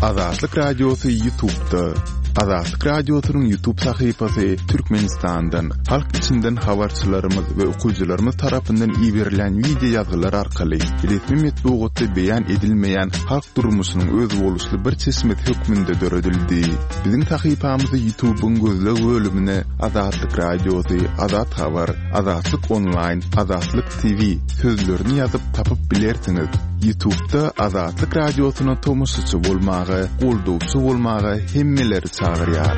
Azatlyk Radiosu YouTube'da. Azatlyk Radiosu'nun YouTube sayfasy Türkmenistan'dan, halk içinden habarçylarymyz we okuyjylarymyz tarapyndan ýiberilen video ýazgylar arkaly resmi metbuatda beýan edilmeýän halk durmuşynyň öz boluşly bir çeşmet hökmünde döredildi. Biziň sayfamyzy YouTube'un gözleg bölümine Azatlyk Radiosu, Azat Habar, Azatlyk Online, Azatlyk TV sözlerini ýazyp tapyp bilersiňiz. YouTube'da Azatlyk Radiosu'na tomusçy bolmagy, goldowçy bolmagy hemmeleri çağırýar.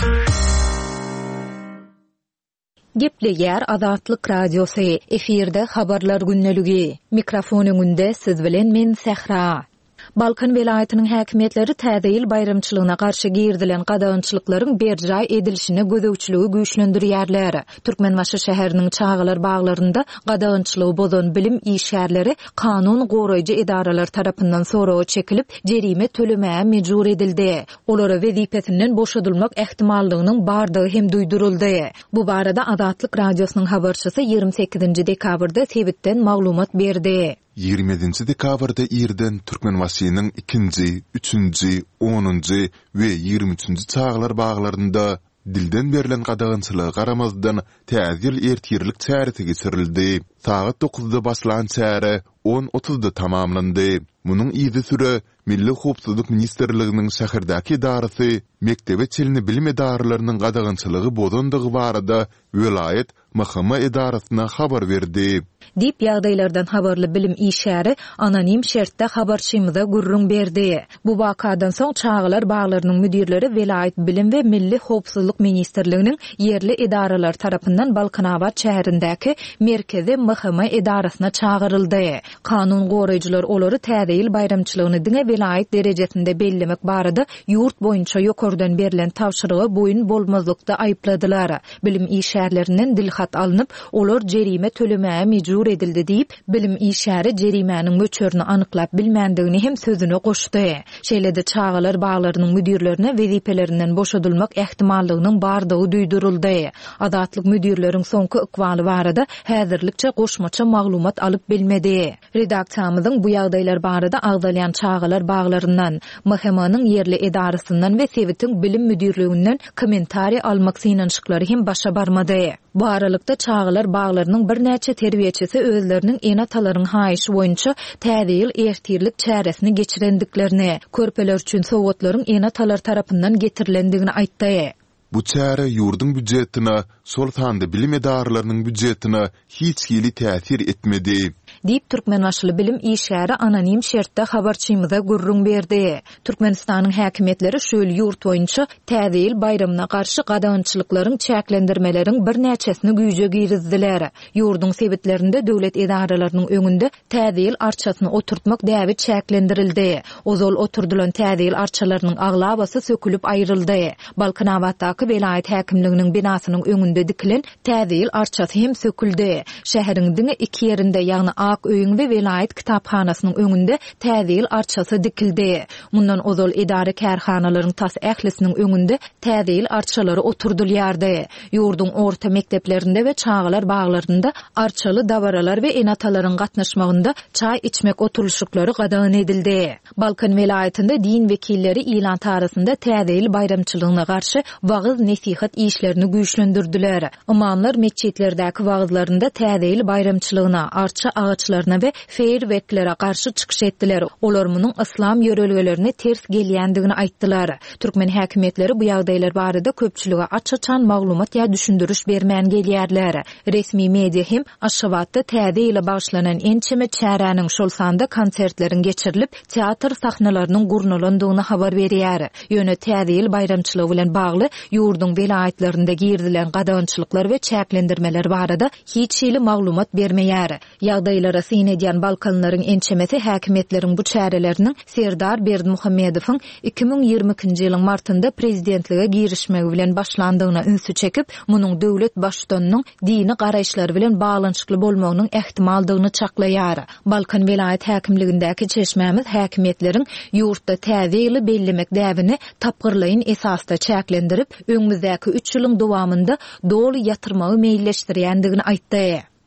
Gepleýär Azatlyk Radiosu, efirde habarlar günneligi. Mikrofonuňda siz bilen men Sehra. Balkan welaýatynyň häkimetleri täzeýil bayramçylygyna garşy girdilen gadagynçylyklaryň berjaý edilişine gözegçiligi güýçlendirýärler. Türkmenbaşy şäheriniň çağılar baglarynda gadagynçylygy bozan bilim işgärleri kanun goraýjy edaralar tarapyndan soragy çekilip jerime tölemäge mejbur edildi. Olara wezipesinden boşadylmak ähtimallygynyň bardygy hem duýduruldy. Bu barada Azatlyk Radiosynyň habarçysy 28 dekabrda Sebitden maglumat berdi. 20 dekabrda Irden Türkmenbaşynyň 2-nji, 3-nji, 10-njy we 23-nji çağlar baglarynda dilden berilen gadagynçylyga garamazdan täzil ertirlik çäresi geçirildi. Saat 9-da başlan çäre 10:30-da tamamlandy. Munyň izi süre Milli Howpsuzlyk Ministrliginiň şähertäki idarasy mektebe çelini bilim edaralarynyň gadagynçylygy bozandygy barada welaýet mahkama edarasyna habar berdi. Dip ýagdaýlardan habarly bilim işgäri anonim şertde habarçymyza gurrun berdi. Bu wakadan soň çağılar baglarynyň müdirleri welaýet bilim we Milli Howpsuzlyk Ministrliginiň yerli edaralar tarapyndan Balkanabad şäherindäki merkezi mahkama edarasyna çağıryldy. Kanun goraýjylar olary täzeýil bayramçylygyny diňe welaýet derejesinde bellemek barada ýurt boýunça ýokardan berilen tawşyrygy boyun bolmazlykda aýpladylar. Bilim işgärlerinden dilhat alınıp olar jerime tölemäge mejbur edildi diýip bilim işgäri jerimäniň möçörüni anyklap bilmendigini hem sözüne goşdy. Şeýlede çağılar baglarynyň müdirlerine wezipelerinden boşadylmak ähtimallygynyň bardygy duýduruldy. Azatlyk müdirleriň soňky ykwaly barada häzirlikçe goşmaça maglumat alyp bilmedi. Redaksiýamyzyň bu ýagdaýlar barada agdalýan çağılar baglaryndan, mahkemanyň yerli edarasyndan we Sebitiň bilim müdirliginden kommentari almak synanşyklary hem başa barmady. Bu aralykda çağılar baglarynyň bir näçe terbiýeçisi özleriniň enatalaryň haýyşy boýunça täzeýil ertirlik çäresini geçirendiklerini, körpeler üçin sowgatlaryň enatalar tarapyndan getirilendigini aýtdy. Bu çäre ýurdun büdjetine, sol sanda bilim edaralarynyň büdjetine hiç hili täsir etmedi. Diýip Türkmenbaşly bilim işgäri anonim şertde habarçymyza gurrun berdi. Türkmenistanyň häkimetleri şöyle ýurt boýunça täzeýil bayramyna garşy gadagynçylyklaryň çäklendirmeleriň bir näçesini güýje girizdiler. Ýurdun sebitlerinde döwlet edaralarynyň öňünde täzeýil arçasyny oturtmak däbi çäklendirildi. Ozol oturdulan täzeýil arçalarynyň aglabasy sökülüp aýryldy. Balkanabaddaky welaýet häkimliginiň binasynyň öňünde dikilen täzeýil arçasy hem söküldi. Şäheriň diňe iki ýerinde ýagny Ak öýüň we welaýet kitaphanasynyň öňünde täzeýil arçasy dikildi. Mundan ozol idare kärhanalaryň tas ählisiniň öňünde täzeýil arçalary oturdylýardy. Ýurdun orta mekteplerinde we çağılar baglarynda arçaly dabaralar we enatalaryň gatnaşmagynda çay içmek oturuşyklary gadagyn edildi. Balkan welaýetinde din wekilleri ilan tarasynda täzeýil bayramçylygyna garşy wagyz nesihat işlerini güýçlendirdiler. Imamlar meçitlerdäki wagyzlarynda täzeýil bayramçylygyna, arça ağaçlarına ve feýerwerklere garşy çykyş etdiler. Olar munyň islam ýörelgelerine ters gelýändigini aýtdylar. Türkmen häkimetleri bu ýagdaýlar barada köpçüligi açyçan maglumat ýa düşündiriş bermän gelýärler. Resmi media hem Aşgabatda täzeýile başlanan ençeme çäräniň şol sanda konsertleriň geçirilip teatr sahnalarynyň gurnulandygyny habar berýär. Ýöne täzeýil bayramçylygy bilen bagly ýurdun welaýetlerinde girdilen gadagynçylyklar we çäklendirmeler barada hiç hili maglumat bermeýär. Ýagdaýlara syn edýän Balkanlaryň ençemesi häkimetleriň bu çäreleriniň Serdar Berdimuhammedowyň 2022-nji ýylyň martynda prezidentlige girişmegi bilen başlandygyna ünsü çekip, munyň döwlet başdanynyň dini garaýşlary bilen baglanyşykly bolmagynyň ähtimaldygyny çaklaýar. Balkan welaýet häkimligindäki çeşmämiz häkimetleriň ýurtda täzeýili bellemek däbini tapgyrlaýyn esasda çäklendirip, öňümüzdäki 3 ýylyň dowamında doly ýatyrmagy meýilleşdirýändigini aýtdy.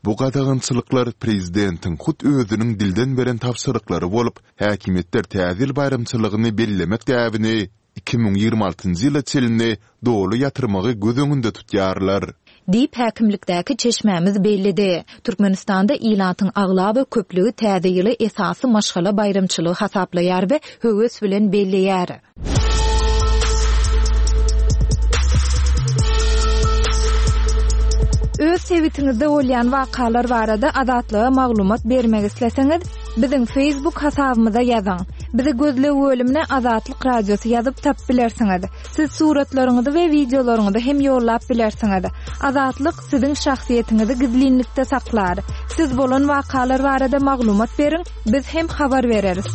Bu gadagynçylyklar prezidentin hut özünün dilden beren tapşyrıklary bolup, häkimetler täzil bayramçylygyny bellemek däbini 2026-njy ýyla çelini dolu ýatyrmagy göz öňünde tutýarlar. Diýip häkimlikdäki çeşmämiz bellidi. Türkmenistanda ilatyň agla we köplügi täze ýyly esasy maşgala bayramçylygy hasaplaýar we höwes bilen belleýär. Öz sevitiňizde bolýan wakalar barada azatlyga maglumat bermek isleseňiz, biziň Facebook hasabymyza ýazyň. Bizi gözlep bölümine Azatlyk Radiosu ýazyp tap bilersiňiz. Siz suratlaryňyzy we videolaryňyzy hem ýollap bilersiňiz. Azatlyk siziň şahsiýetiniňizi gizlinlikde saklar. Siz bolan wakalar barada maglumat beriň, biz hem habar bereriz.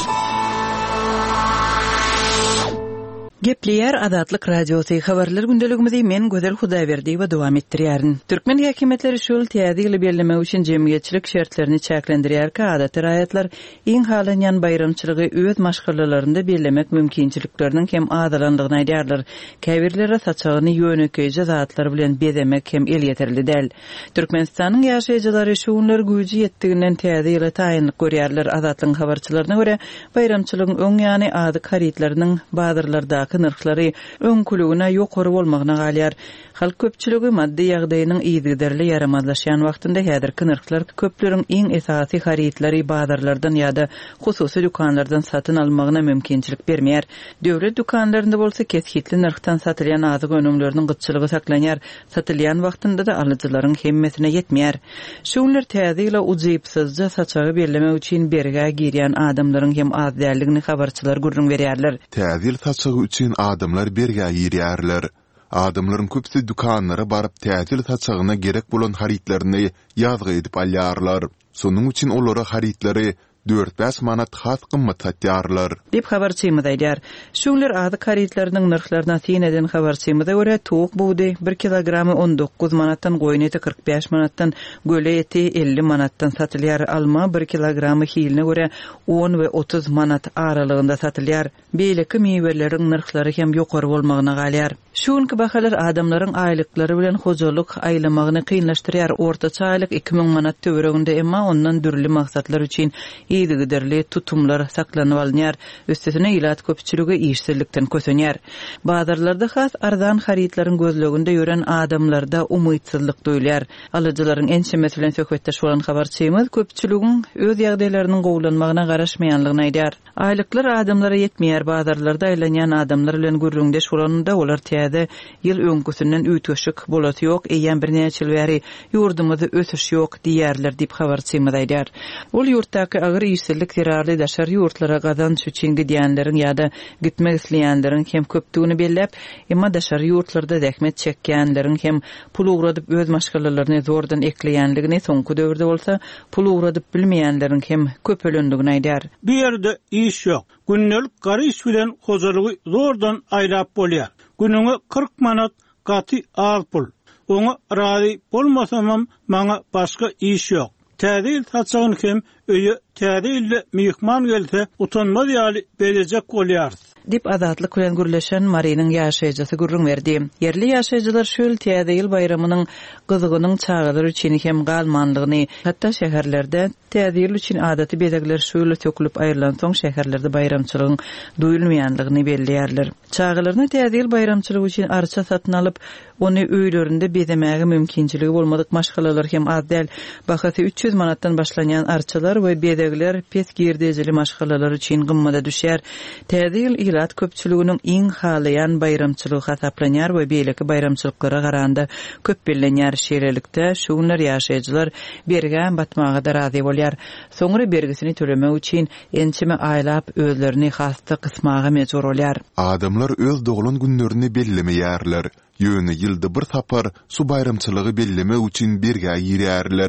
Gepleyer Azatlyk Radiosu habarlar gündeligimizi men Gözel Hudaýberdi we dowam etdirýärin. Türkmen häkimetleri şol täzeli bellemek üçin jemgyýetçilik şertlerini çäklendirýärkä adaty raýatlar iň halanýan bayramçylygy öz maşgalalarynda bellemek mümkinçilikleriniň hem adalandygyny aýdýarlar. Käbirlere saçagyny ýönekeýje zatlar bilen bezemek hem el ýeterli däl. Türkmenistanyň ýaşaýjylary şoňlar güýji ýetdiginden täzeli taýynlyk görýärler. Azatlyk habarçylaryna görä bayramçylygyň öň ýany ady karitlarynyň bazarlarda nırxlary öňkülügine ýokary bolmagyna galýar. Halk köpçüligi maddi ýagdaýynyň ýygyderli ýaramazlaşýan wagtynda häzirki nırxlar köpleriň iň esasy haritlary bazarlardan ýa-da hususy dükanlardan satyn almagyna mümkinçilik bermeýär. Döwlet dükanlarynda bolsa keskitli nırxtan satylýan azyk önümleriniň gytçylygy saklanýar. Satylýan wagtynda da alyjylaryň hemmesine ýetmeýär. Şoňlar täze ila uzypsyzja saçagy bellemek üçin berge girýän adamlaryň hem az däldigini habarçylar gurrun berýärler. Täzil saçagy üçin adamlar berge girýärler. Adamlaryň köpsi dükanlara baryp täzil saçagyna gerek bolan haritlaryny ýazgy edip alýarlar. Sonuň üçin olara haritlary 4-5 manat has gymmat satýarlar. Dip habarçymyz aýdýar. Şoňlar ady karitlarynyň nyrxlaryna täyin eden habarçymyza görä toğuk buğdy 1 kilogramy 19 manatdan, goýun eti 45 manatdan, göle eti 50 manatdan satylýar. Alma 1 kilogramy hiline görä 10 we 30 manat aralygynda satylýar. Beýleki meýweleriň nyrxlary hem ýokary bolmagyna galýar. Şoňky bahalar adamlaryň aýlyklary bilen hojalyk aýlamagyny kynlaşdyrýar. Ortaça aýlyk 2000 manat töwereginde, emma ondan dürli maksatlar üçin ýygyderli tutumlar saklanyp alınýar. Üstesine ilat köpçüligi işsizlikden kösenýär. Bazarlarda has arzan haritlaryň gözleginde ýören adamlarda umytsyzlyk duýulýar. Alyjylaryň ençemesi bilen söhbetdeş bolan habarçymyz köpçüligiň öz ýagdaýlarynyň gowlanmagyna garaşmaýanlygyny aýdýar. Aýlyklar adamlara ýetmeýär. Bazarlarda aýlanýan adamlar bilen gürrüňdeş bolanda olar täze ýyl öňküsinden üýtgeşik bolasy ýok, eýen bir näçe bäri ýurdumyzda ösüş ýok diýerler diýip habarçymyz aýdýar. Ol ýurtdaky agyr işsizlik zerarly daşar ýurtlara gazanç üçin gidýänleriň ýa-da gitmek isleýänleriň hem köpdigini bellep, emma daşar ýurtlarda zähmet çekýänleriň hem pul ugradyp öz maşgalalaryny zordan ekleýänligini, soňky döwürde bolsa pul ugradyp bilmeýänleriň hem köpölöndigini aýdýar. Bu ýerde iş ýok. Günnelik gary iş bilen hojalygy zordan aýlap bolýar. Günüňe 40 manat gaty az pul. Oňa razy bolmasamam maňa başga iş ýok. Täzil saçagyny hem öýe täzil mehman gelse utanmaz ýaly beljek bolýar. Dip Azatlyk bilen gürleşen Marynyň ýaşaýjysy gurrun berdi. Yerli ýaşaýjylar şol täzil bayramynyň gyzygynyň çağalary üçin hem galmanlygyny, hatda şäherlerde täzil üçin adaty bezekler şol tökülüp aýrylan soň şäherlerde bayramçylygyň duýulmaýanlygyny belleýärler. Çağalaryny täzil bayramçylygy üçin arça satyn alyp, ony öýlerinde bezemäge mümkinçiligi bolmadyk maşgalalar hem az däl. Bahasy 300 manatdan başlanýan arçalar we bezekler pes girdejeli maşgalalar üçin gymmada düşýär. Täzil ilat köpçüliginiň iň halaýan bayramçylygy hasaplanýar we beýleki bayramçylyklara garanda köp bellenýär. Şeýlelikde şoňlar ýaşaýjylar bergen batmaga da razy bolýar. Soňra bergisini tölemek üçin ençime aýlap özlerini hasta kysmaga mejbur bolýar. Adamlar öz doglan günlerini bellemeýärler. Ýöne ýylda bir tapar su bayramçylygy bellemek üçin berge ýerýärler.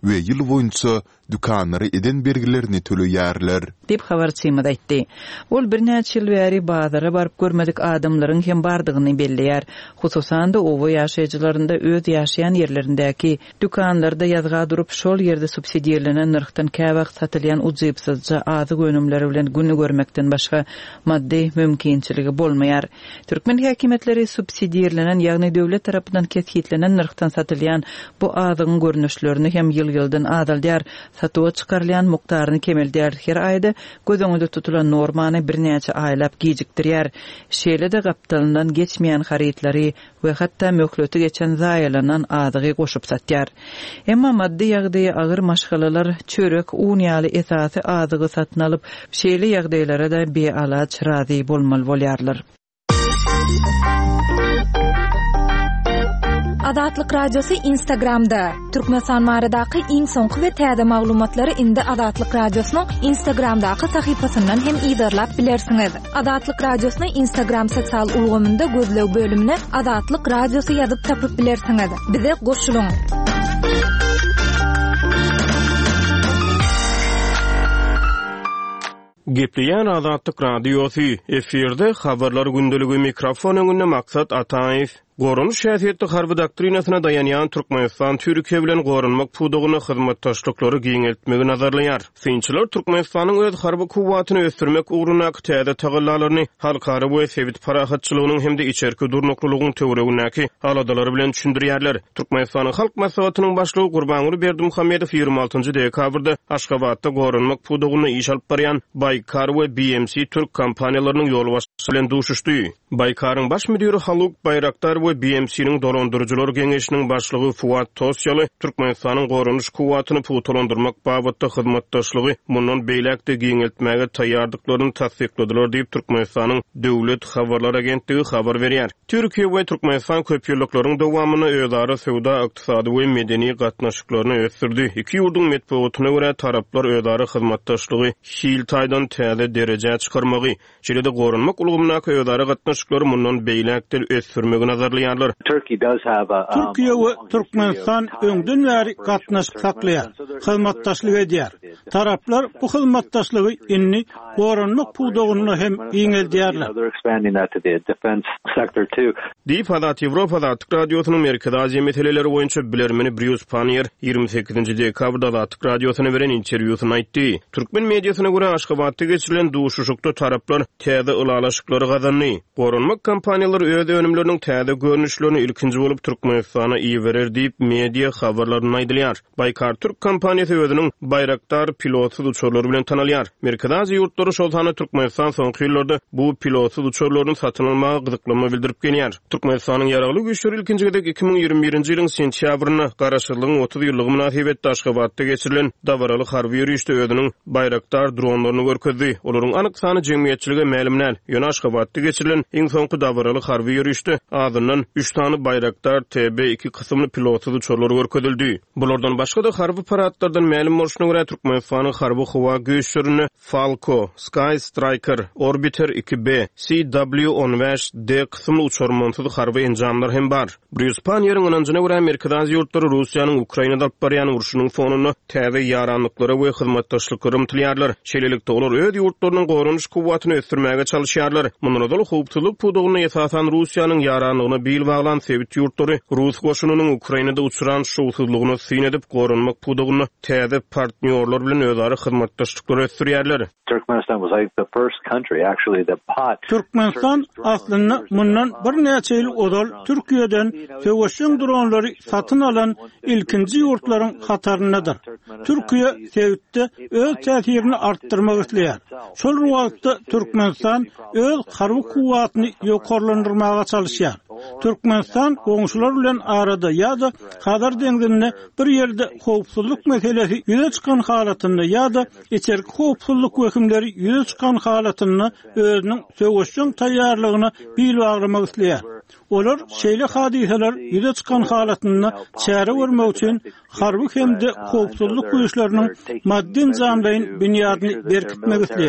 we ýyl boýunça dükanlary eden bergilerini töleýärler dip habarçymyda aýtdy. Ol bir näçe ýyl bäri bazara baryp görmedik adamlaryň hem bardygyny belleýär. Hususan da owa ýaşaýjylarynda öz ýaşaýan ýerlerindäki dükanlarda ýazga durup şol ýerde subsidiýalenen nyrkdan käbäk satylýan uzypsızca azyk önümleri bilen günü görmekden başga maddi mümkinçiligi bolmaýar. Türkmen häkimetleri subsidiýalenen ýagny döwlet tarapyndan kesgitlenen nyrkdan satylýan bu azygyň görnüşlerini hem ýyl-ýyldan adaldýar, satyga çykarylýan mukdaryny kemeldýär. Her aýda gözüňizde tutulan normany bir näçe aýlap gijikdirýär. Şeýle de gapdalynan geçmeýän harytlary we hatda möhleti geçen zaýalanan azygy goşup satýar. Emma maddi ýagdaýy agyr maşgalalar çörek, un ýaly esasy azygy satyn alyp şeýle ýagdaýlara da bealaç razy bolmaly bolýarlar. Adatlyk radiosu Instagramda. Türkmenistan maradaky iň soňky we täze maglumatlary indi Adatlyk radiosynyň Instagramdaky sahypasyndan hem ýydarlap bilersiňiz. Adatlyk radiosynyň Instagram sosial ulgamynda gözlew bölümine Adatlyk radiosu ýazyp tapyp bilersiňiz. Bize goşulyň. Gepleyen Adatlyk radiosu efirde habarlar gündəligi mikrofon öňünde maksat Ataýew. Gorunuş şäheriyeti harby doktrinasyna dayanýan Türkmenistan Türkiýe bilen gorunmak pudugyny hyzmatdaşlyklary giňeltmegi nazarlaýar. Synçylar Türkmenistanyň öz harby kuwwatyny ösdürmek ugruna täze tagallalaryny halkara we sebit parahatçylygynyň hemde içerki durnuklygynyň töweregindäki aladalary bilen düşündirýärler. Türkmenistanyň halk maslahatynyň başlygy Gurbanuly Berdimuhammedow 26-njy dekabrda Aşgabatda gorunmak pudugyny iş alyp barýan Baykar we BMC Türk kompaniýalarynyň ýolbaşçysy bilen duşuşdy. Baykaryň baş müdiri Haluk Bayraktar we BMC'niň dolandyrjylar geňeşiniň başlygy Fuat Tosyaly Türkmenistanyň gorunuş kuwwatyny putulandyrmak babatda hyzmatdaşlygy mundan beýlekde giňeltmäge taýýardyklaryny tasdiklediler diýip Türkmenistanyň döwlet habarlar agentligi habar berýär. Türkiýe we Türkmenistan köpýürlükleriň dowamyny özara sowda, ykdysady we medeni gatnaşyklaryny ösdürdi. Iki ýurduň metbuatyna görä taraplar özara hyzmatdaşlygy hiltaýdan täze derejä çykarmagy, şeýle-de gorunmak ulgamynaky özara gatnaşyklary mundan beýlekde ösdürmegi nazarlaýarlar. Türkiýe we Türkmenistan öňden bäri gatnaşyk saklaýar, hyzmatdaşlyk edýär. Taraplar bu hyzmatdaşlygy inni gorunmak pudugyny hem giňeldýärler. Diýip Adat Ýewropa Adatlyk radiosynyň Amerikada Aziýa meseleleri boýunça bilermeni Bruce Panier 28-nji dekabrda Adatlyk radiosyna beren interwýusyny aýtdy. Türkmen mediasyna görä Aşgabatda geçirilen duşuşukda taraplar täze ulalaşyklary gazandy. Gorunmak kompaniýalary öz önümleriniň täze görnüşlerini ilkinji bolup Türkmenistana iýerer diýip media habarlaryny aýdylýar. Baykar Türk kompaniýasy özüniň Bayraktar pilotsuz uçurlary bilen tanalýar. Amerikada Aziýa ýurtlary şoltany Türkmenistan soňky ýyllarda bu pilotsuz uçurlaryny satyn almagy gyzyklama bildirip gelýär. Türkmenistanyň ýaragly güýçleri ilkinji gedek 2021-nji ýylyň sentýabryna garaşylygyň 30 ýyllygy münasibetde Aşgabatda geçirilen dawaraly harby ýürüýüşde özüniň Bayraktar dronlaryny görkezdi. Olaryň anyk sany jemgyýetçilige mälimnäl. Ýöne Aşgabatda geçirilen iň soňky dawaraly harby ýürüýüşde adyndan 3 tany Bayraktar TB2 kysymly pilotsuz uçurlary görkezildi. Bulardan başga da harby paratlardan mälim bolşunyna görä Türkmenistanyň harby howa güýçlerini Falco, Sky Striker, Orbiter 2B, CW-15D kysymly uçurmansyz harby enjamlar hem bar. Bruce Panier'in anancına görä Amerikada ýurtlary Russiýanyň Ukrainada barýan uruşynyň fonuny täze ýaranlyklary we hyzmatdaşlyklary ymtylýarlar. Şeýlelikde olar öz ýurtlarynyň gorunuş kuwwatyny ösdürmäge çalyşýarlar. Mundan da howpsuzlyk pudugyny esasan Russiýanyň ýaranlygyna bil baglan sebit ýurtlary Rus goşunynyň Ukrainada uçuran şowsuzlygyny syn edip gorunmak pudugyny täze partnýorlar bilen özara hyzmatdaşlyklary ösdürýärler. Türkmenistan aslında mundan bir näçe ýyl ozal Türkiýeden Söwüşiň dronlary satyn alan ilkinji ýurtlaryň hataryndadyr. Türkiýe sebitde öz täsirini artdyrmak isleýär. Şol wagtda Türkmenistan öz harby kuwwatyny ýokarlandyrmaga çalyşýar. Türkmenistan goňşular bilen arada ýa-da Hazar deňizinde bir ýerde howpsuzlyk meselesi ýüze çykan halatynda ýa-da içerki howpsuzlyk wekimleri ýüze çykan halatynda özüniň söwüşiň taýýarlygyny bil baglamak isleýär. Olar şeýle hadiseler ýüze çykan halatyny çäre görmek üçin harby hemde howpsuzlyk güýçleriniň maddi nizamlaryň büniýadyny berkitmek isleýär.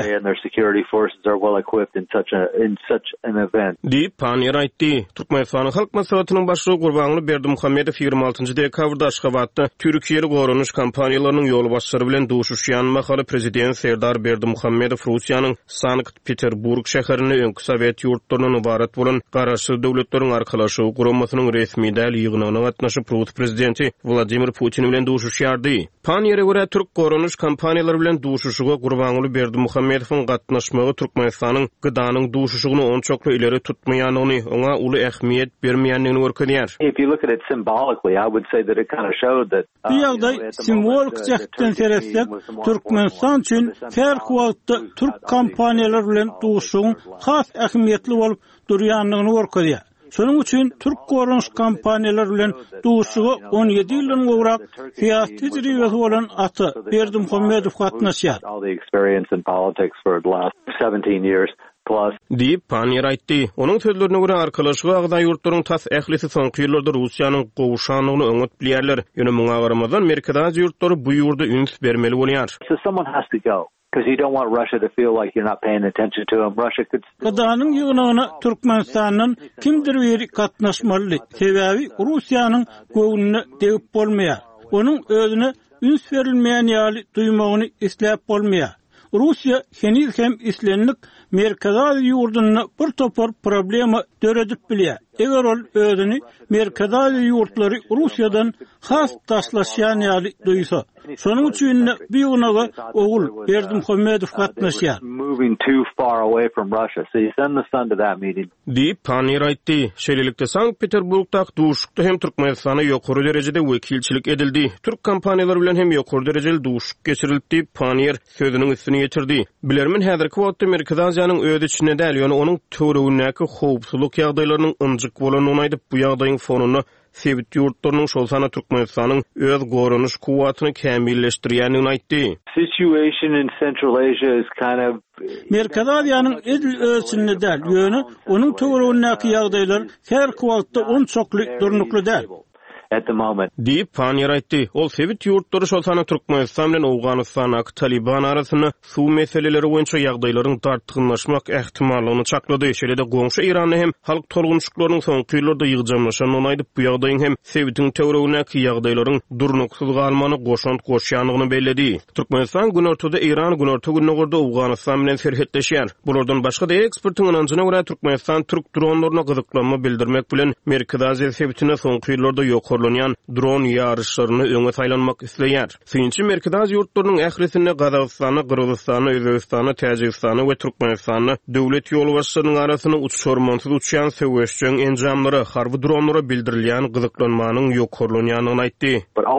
Diýip Panier aýtdy. Türkmenistanyň halk maslahatynyň başlygy Gurbanly Berdimuhammedow 26-njy dekabrda Aşgabatda Türkiýeli gorunuş kampaniýalarynyň ýol başçylary bilen duşuşýan mahaly prezident Serdar Berdimuhammedow Russiýanyň Sankt-Peterburg şäherini öňkü Sowet ýurtlarynyň ibaret bolan garaşy döwletleriň arkalaşygy guramasynyň resmi däl ýygynyna gatnaşyp Rus prezidenti Vladimir Putin bilen duşuşýardy. Panier'e görä türk gorunuş kampaniýalary bilen duşuşuga Gurbanly Berdimuhammedowyň gatnaşmagy Türkmenistanyň gydanyň duşuşugyny onçokly ileri tutmaýanyny, oňa uly ähmiýet bermeýänligini görkezýär. Bu ýagdaý simbolik jähden seretsek Türkmenistan üçin her wagtda türk kampaniýalary bilen duşuşugyň has ähmiýetli bolup durýanlygyny görkezýär. Şonuň üçin türk gorunuş kampaniýalary bilen duşuşugy 17 ýyldan gowrak syýasy tejribesi bolan aty Berdimuhammedow gatnaşýar. Diýip Panier aýtdy. Onuň sözlerine görä arkalaşygy agda ýurtlaryň tas ählisi soňky ýyllarda Russiýanyň gowuşanlygyny öňüt bilýärler. Ýöne muňa garamazdan Amerikada ýurtlary bu ýurda üns bermeli bolýar. Gıdanın ýygynyna Türkmenistanyň kimdir biri gatnaşmaly. Sebäbi Russiýanyň göwnüne degip bolmaýar. Onuň özüne üns berilmeýän ýaly duýmagyny isläp bolmaýar. Russiýa hem islenlik Merkezi Aziýa ýurduny bir topar problema döredip bilýär. Eger ol özüni Merkezi Aziýa ýurtlary Russiýadan has taşlaşýan ýaly duýsa, şonuň üçin bu ýygyna ogul Berdimuhammedow gatnaşýar. Diýip Panier aýtdy. Şeýlelikde Sankt-Peterburgda duşukda hem Türkmenistana ýokary derejede wekilçilik edildi. Türk kampaniýalary bilen hem ýokary derejeli duşuk geçirildi. Panier sözüniň üstüne ýetirdi. Bilermin häzirki wagtda Merkezi Aziýanyň öz içine däl ýöne onuň töweregindäki howpsuzlyk ýagdaýlarynyň ynjyk bolanyny aýdyp bu ýagdaýyň fonuny Sowet ýurtlarynyň şol sana Türkmenistanyň öz gorunuş kuwatyny kämilleşdirýänini aýtdy. Merkezi Aziýanyň edil ölçüsinde däl ýöne onuň töweregindäki ýagdaýlar her wagtda onçokly durnukly däl. Diýip Panier aýtdy. Ol Sowet ýurtlary şol sana Türkmenistan bilen Awganystanyň Taliban arasyny suw meseleleri boýunça ýagdaýlaryň tartygynlaşmak ähtimallygyny çaklady. Şeýle-de goňşy Irany hem halk tolgunçlyklarynyň soňky ýyllarda ýygjamlaşanyny aýdyp bu ýagdaýyň hem Sowetiň töweregindäki ýagdaýlaryň durnuksyz galmany goşant goşýanlygyny belledi. Türkmenistan günortada Iran günorta günüňde Awganystan bilen serhetleşýär. Bulardan başga da ekspertiň ynanjyna görä Türkmenistan türk dronlaryna gyzyklanma bildirmek bilen Merkezi Aziýa Sowetine soňky ýyllarda dron ýarışlaryny öňe saýlanmak isleýär. Synçy Merkezi Aziýa ýurtlarynyň ählisini Gazagystany, Gyrgyzstany, Özbekistany, Täjikistany we Türkmenistany döwlet ýol başçylarynyň arasyna uçurmansyz uçýan söwüşçüň enjamlary harby dronlara bildirilýän gyzyklanmanyň ýokarlanýanyny aýtdy.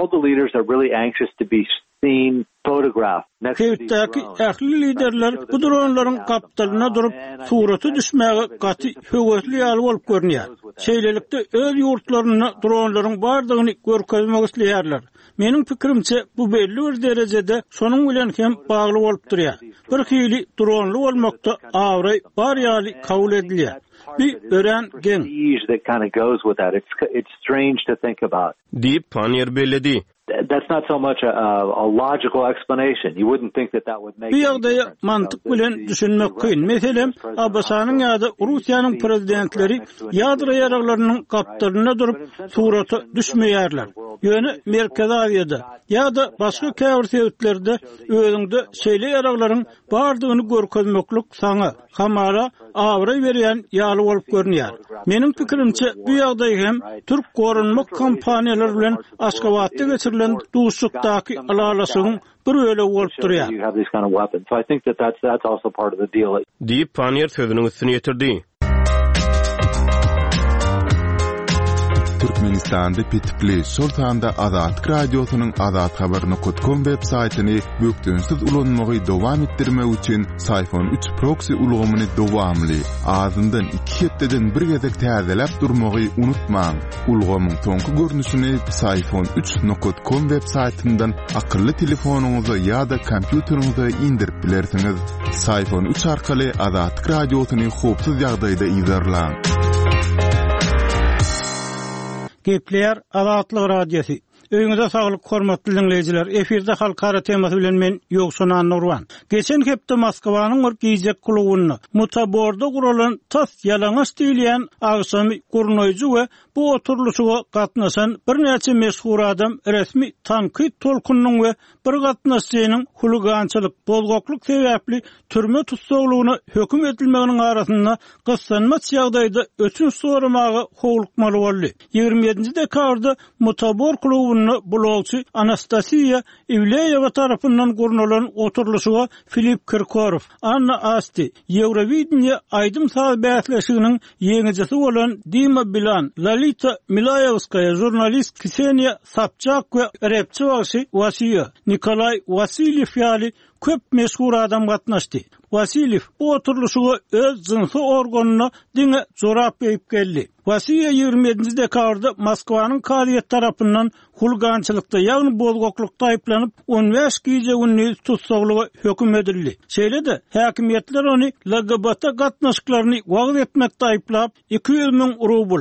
Sowetdäki ähli liderler bu dronlaryň kaptalyna durup suraty düşmäge gaty höwetli ýaly bolup görnýär. Şeýlelikde öz ýurtlaryna dronlaryň bardygyny görkezmek isleýärler. Meniň pikirimçe bu belli bir derejede şonuň bilen hem bagly bolup durýar. Bir hili dronly bolmakda awry bar ýaly kabul edilýär. Bir ören gen. Diýip Panier belledi. That's not so much a logical explanation. You wouldn't think that would make. Bu ýagdaýy mantyk bilen düşünmek kyn. Meselem, Abbasanyň ýa-da Russiýanyň prezidentleri ýadro ýaraglarynyň kaptalyna durup suraty düşmeýärler. Ýöne Merkezi Aziýada ýa-da başga käbir sebäplerde özüňde şeýle ýaraglaryň bardygyny görkezmeklik saňa hamara awry berýän ýaly bolup görnýär. Meniň pikirimçe bu ýagdaý hem türk gorunmak kampaniýalary bilen Aşgabatda geçirilen duşukdaky alalaşygyň bir öle bolup durýar. Diýip Panier sözüniň üstüne ýetirdi. Türkmenistanda pitipli Sultanda Azat Radiosynyň Azat Habaryny.com web saýtyny bökdünsiz ulanmagy dowam etdirmek üçin Sayfon 3 proxy ulgamyny dowamly azyndan 2 hepdeden bir gezek täzeläp durmagy unutmaň. Ulgamyň soňky görnüşini Sayfon3.com web saýtyndan akylly telefonuňyza ýa-da kompýuteriňize indirip bilersiňiz. Sayfon 3 arkaly Azat Radiosyny howpsuz ýagdaýda izlerläň. Gepler Azatlyk radiosu. Öňüňizde saglyk hormatly dinleýijiler. Eferde halkara temasy bilen men Ýogşan Nurwan. Geçen hepde Moskwanyň bir giyjek klubyny mutaborda guralan tas ýalaňaç diýilen agşamy gurnoýjy we bu oturuluşa gatnaşan bir näçe meşhur adam resmi tanqid tolkunyň we bir gatnaşçynyň huligançylyk, bozgoklyk sebäpli türme tutsaglygyna höküm edilmeginiň arasynda gyssanmaç ýagdaýda öçün soramagy howlukmaly boldy. 27-nji dekabrda mutabor klubyny blogçy Anastasiya Ivleyewa tarapyndan gurnulan oturuluşa Filip Kirkorov, Anna Asti, Eurovideniýa aýdym saz bäsleşiginiň ýeňijisi bolan Dima Bilan, Lalita Milayevskaya, jurnalist Kseniya Sapchak we repçi Vasiya Nikolay Vasilyev ýaly köp meşhur adam gatnaşdy. Vasilyev bu oturuluşa öz jinsy organyna diňe jorap berip geldi. Vasiya 27-nji dekabrda Moskwanyň kadyet tarapyndan hulgançylykda ýagny bozgoklukda aýplanyp 15 gije günni tutsaglygy höküm edildi. Şeýle-de häkimetler ony LGBT gatnaşyklaryny wagt etmekde aýplap 200 000 rubl,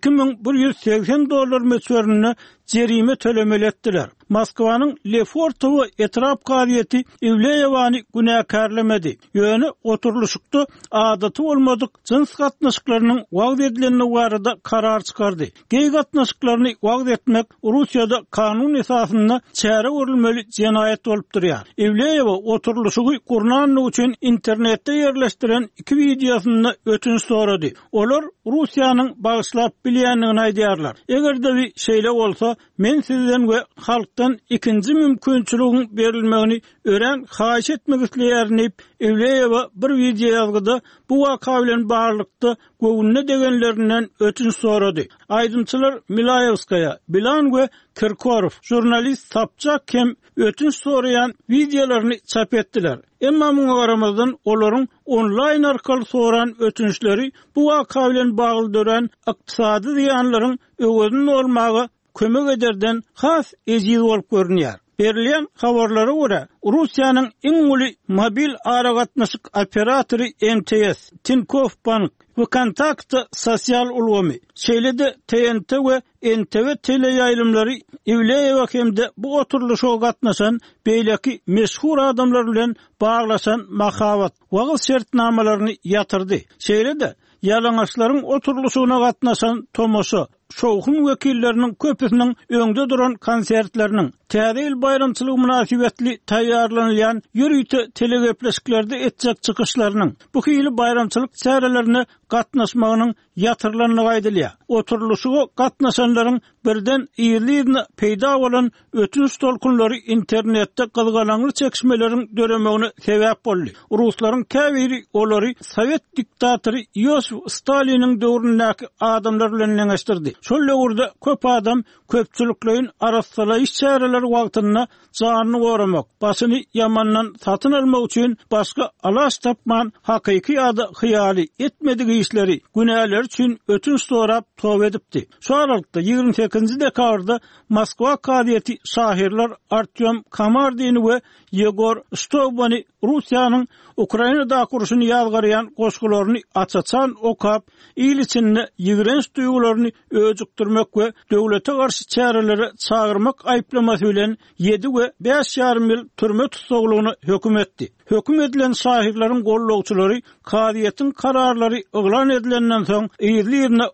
$2180 meçörüne jerime tölemeli etdiler. Moskwanyň Lefortow etrap kadyeti Ivleyewany günäkärlemedi. Ýöne oturuluşykda adaty bolmadyk jins gatnaşyklarynyň wagt edilenine barada karar çykardy. Gey gatnaşyklaryny wagt etmek Russiýada kanun esasynda çäre görülmeli jenaýat bolup durýar. Ivleyewa oturuluşy gurnanlyk üçin internetde ýerleşdiren 2 videosyny ötünç sorady. Olar Russiýanyň bagyşlap bilýänligini aýdýarlar. Egerde bir şeýle bolsa, men sizden we halkdan ikinji mümkinçiligiň berilmegini ören haýyş etmek isleýärnip, Ivleyewa bir video ýazgyda bu waka bilen barlykda göwünne degenlerinden ötünç sorady. Aýdymçylar Milayevskaya, Bilan we Kirkorov, jurnalist Sapchak hem ötünç sorayan videolaryny çap etdiler. Emma muňa garamazdan olaryň online arkaly soran ötünçleri bu waka bilen bagly dören ykdysady ýanlaryň öwüdün olmagy kömek ederden has ejiz bolup görünýär. Berilýän habarlara görä, Russiýanyň iň uly mobil aragatnaşyk operatory MTS, Tinkoff Bank we Kontakt sosial ulgamy, şeýle-de TNT we NTV teleýaýlymlary Ivleyewa hemde bu oturuluşa gatnaşan beýleki meşhur adamlar bilen baglaşan mahawat wagt şertnamalaryny ýatyrdy. Şeýle-de ýalaňaçlaryň oturuluşuna gatnaşan tomoşa şowhun wekilleriniň köpüsiniň öňde duran konsertleriniň täze bayramçylyk münasibetli taýýarlanýan ýürüýte telegepleşiklerde etjek çykyşlarynyň bu hili bayramçylyk çärelerini gatnaşmagynyň ýatyrlanyny aýdylýar. Oturuluşa gatnaşanlaryň birden ýerlerine peýda bolan ötünç tolkunlary internetde gylgalaňly çekişmeleriň döremegine sebäp boldy. Ruslaryň käbiri olary Sowet diktatory Yosif Staliniň döwründäki adamlar bilen näňeşdirdi. Şol döwürde köp adam köpçüliklerin arasalaýyş çäreleri wagtynda janyny goramak, başyny yamandan satyn almak üçin başga alaş tapman hakyky ýa-da hyýaly etmedigi işleri günäler üçin ötünç sorap tow edipdi. Şu aralykda 28-nji dekabrda Moskwa kadyeti şahirler Artyom Kamardin we Yegor Stovbany Russiýanyň Ukrainada kurşuny ýazgarýan goşgularyny açaçan okap, il içinde ýigrenç duýgularyny öjükdirmek we döwlete garşy çäreleri çağırmak aýplamasy bilen 7 we 5,5 ýyl türme tutsaglygyny höküm etdi. Höküm edilen şahirleriň gollagçylary kadyetiň kararlary eglan edilenden soň ýerlerine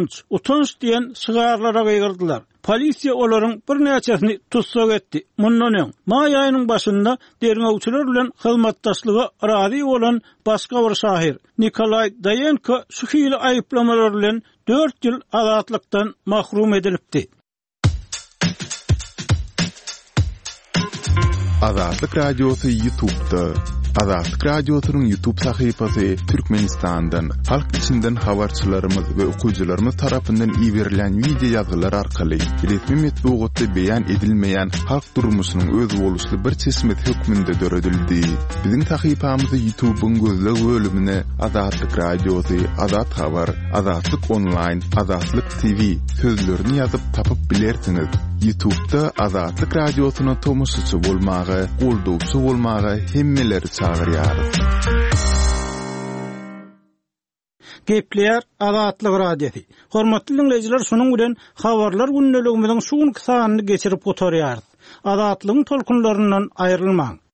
utanç diýen şygarlara gaýgyrdylar. Polisiýa olaryň bir näçesini tutsag etdi. Mundan öň maý aýynyň başynda derňewçiler bilen hyzmatdaşlyga razy bolan başga bir şahir Nikolay Dayenko şu hili aýyplamalar bilen 4 ýyl azatlykdan mahrum edilipdi. Azatlyk radiosu YouTube'da. Azatlyk radiosynyň YouTube sahypasy Türkmenistandan, halk içinden habarçylarymyz we okuwçylarymyz tarapyndan ýiberilen video ýazgylar arkaly resmi metbuatda beýan edilmeýän halk durmuşynyň öz boluşly bir çeşmet hökmünde döredildi. Biziň sahypamyzy YouTube'un gözleg bölümine Azatlyk radiosu, Azat habar, Azatlyk online, Azatlyk TV sözlerini ýazyp tapyp bilersiňiz. YouTube'da Azatlyk radiosyna tomoşaçy bolmagy, goldawçy bolmagy hemmeleri çağırýar. Gepleýär Azatlyk radiosi. Hormatly dinleyijiler, şonuň bilen habarlar günneligimiziň şuňky sanyny geçirip oturýarys. Azatlygyň tolkunlaryndan aýrylmaň.